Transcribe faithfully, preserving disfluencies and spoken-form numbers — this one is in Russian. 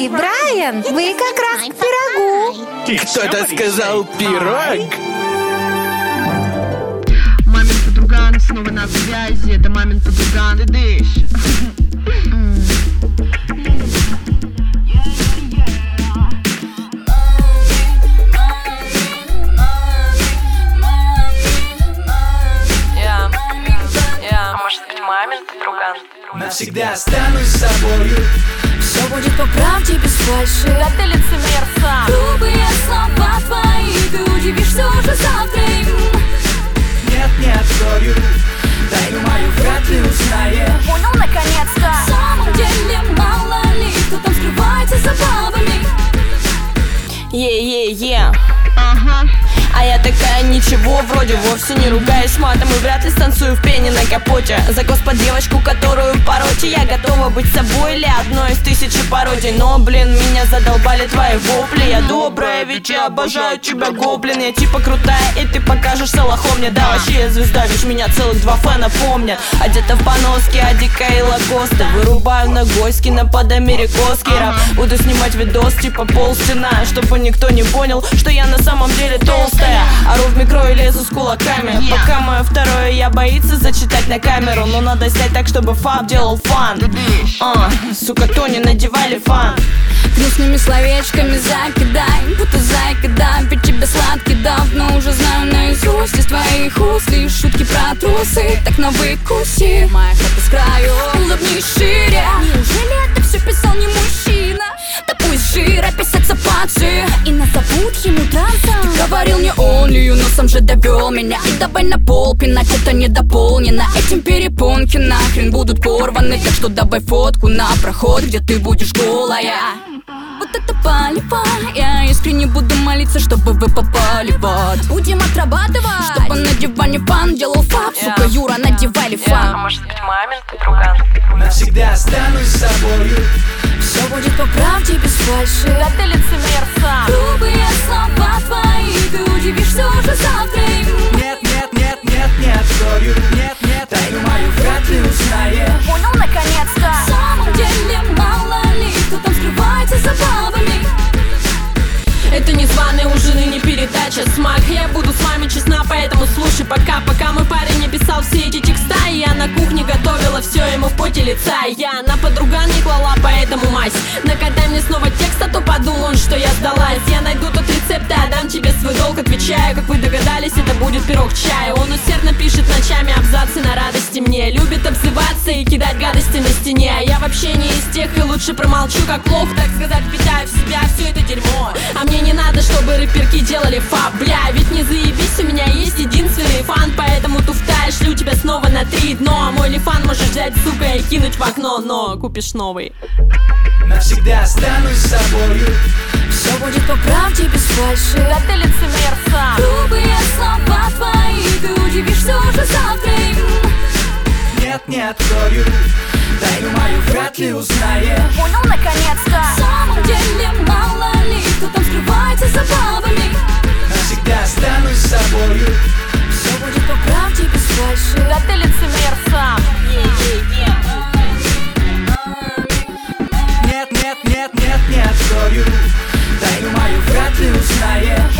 Эй, Брайан, вы как раз к пирогу. Кто-то сказал пирог? Мамин подруган снова на связи. Это мамин подруган, ты дышь. Мамин подруган. Навсегда останусь с собою. Все будет по правде, без фальши. Да ты лицемер сам. Грубые слова твои, ты удивишься уже завтра им. Нет, не открою, тайну мою вряд ли узнает. Понял наконец-то. На самом деле мало ли, кто там скрывается за бабами. Е-е-е, ага. А я такая ничего, вроде вовсе не ругаюсь матом и вряд ли станцую в пене на капоте. Закос под девочку, которую порочи. Я готова быть собой или одной из тысячи пародий. Но, блин, меня задолбали твои вопли. Я добрая, ведь я обожаю тебя, гоблин. Я типа крутая, и ты покажешься лохом мне. Да, вообще я звезда, ведь меня целых два фэна помнят. Одета в поноске, Адика и Лагоста. Вырубаю ногой, скина под америкоский рэп. Буду снимать видос типа полстена, чтобы никто не понял, что я на самом деле толстая. Ору в микро и лезу с кулаками. yeah. Пока мое второе я боится зачитать на камеру. Но надо снять так, чтобы фаб делал фан. uh, Сука, Тони, надевали фан. Грустными словечками закидай, будто зайка, да, ведь тебе сладкий, давно уже знаю наизусть из твоих уст лишь шутки про трусы, так на выкуси. Моя хата с краю, улыбнись шире. Неужели это все писал не мужчина? Да пусть жира писаться падшие и назовут ему трансом. Ты говорил не only, но сам же довел меня. И давай на пол пинать, это не дополнено. Этим перепонки нахрен будут порваны. Так что давай фотку на проход, где ты будешь голая. Вот это палево, я искренне буду молиться, чтобы вы попали в ад. Будем отрабатывать, чтобы на диване фан делал фаб. yeah. Сука, Юра, надевали фан. yeah. Может быть, мамин подруган. Навсегда останусь с собою. Все будет по правде, без фальши. Да ты лицемер сам. Грубые слова твои, ты удивишься уже завтра им. Нет, нет, нет, нет, не открою. Нет, нет, тайну мою вряд ли узнает. Понял наконец-то. На самом деле мало ли, кто там скрывается за бабами. Это не званый ужин и не передача смак. Я буду с вами честна, поэтому слушай пока. Пока мой парень не писал все эти текста, и я на кухне готовила все ему в поте лица. Я на подруган не клала, поэтому мазь. Накатай мне снова текст, а то подумал он, что я сдалась. Я найду тот рецепт и отдам тебе свой долг. Отвечаю, как вы догадались, это будет пирог чая. Он усердно пишет ночами абзацы на радости мне. Любит обзываться и кидать гадости на стене. Я вообще не из тех и лучше промолчу, как плохо, так сказать, впитаю в себя все это дерьмо. А мне не надо, чтобы рэперки делали фаб, бля. Ведь не заебись, у меня есть единственный фан. Поэтому туфта, я шлю тебя снова на три дно. А мой лифан можешь взять, сука, и кинуть в окно. Но купишь новый. Навсегда останусь с собою. Все будет по правде, без фальши. Да ты лицемер сам. Грубые слова твои, ты удивишься уже завтра им. Нет, не открою, тайну мою вряд ли узнает. Понял наконец-то. На самом деле мало ли, кто там скрывается за бабами. Навсегда останусь с собою. Все будет по правде, без фальши. Да ты лицемер сам. Нет, нет, нет, нет, не открою, тайну мою вряд ли узнает.